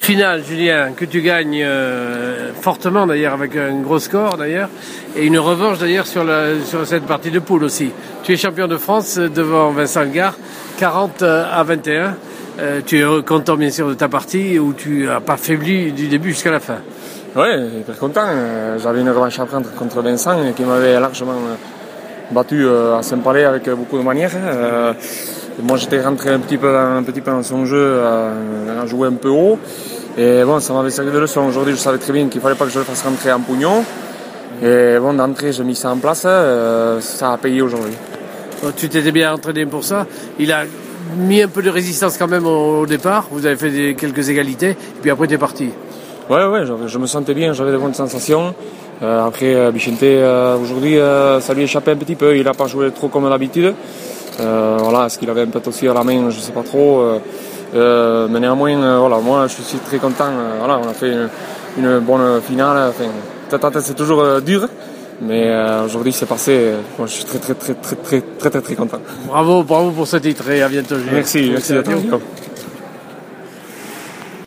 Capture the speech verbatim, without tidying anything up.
finale, Julien, que tu gagnes euh, fortement d'ailleurs, avec un gros score d'ailleurs, et une revanche d'ailleurs sur, la, sur cette partie de poule aussi. Tu es champion de France devant Vincent Gare, quarante à vingt et un. Euh, tu es content bien sûr de ta partie où tu n'as pas faibli du début jusqu'à la fin. Oui, hyper content. J'avais une revanche à prendre contre Vincent qui m'avait largement battu à Saint-Palais avec beaucoup de manière. Euh, moi j'étais rentré un petit peu, un petit peu dans son jeu, à jouer un peu haut. Et bon, ça m'avait servi de leçon. Aujourd'hui je savais très bien qu'il ne fallait pas que je le fasse rentrer en pognon. Et bon, d'entrée j'ai mis ça en place, euh, ça a payé aujourd'hui. Bon, tu t'étais bien entraîné pour ça. Il a mis un peu de résistance quand même au, au départ. Vous avez fait des, quelques égalités, et puis après tu es parti. Ouais, ouais, je, je me sentais bien, j'avais de bonnes sensations. Euh, après, euh, Bichente, euh, aujourd'hui, euh, ça lui échappait un petit peu. Il n'a pas joué trop comme d'habitude. Euh, voilà, est-ce qu'il avait un peu aussi à la main, je ne sais pas trop. Euh, euh, mais néanmoins, euh, voilà, moi, je suis très content. Euh, voilà, on a fait une, une bonne finale. Enfin, tête à tête, c'est toujours euh, dur. Mais euh, aujourd'hui, c'est passé. Moi, je suis très, très, très, très, très, très, très, très content. Bravo, bravo pour ce titre et à bientôt. Julien. Merci, merci à toi.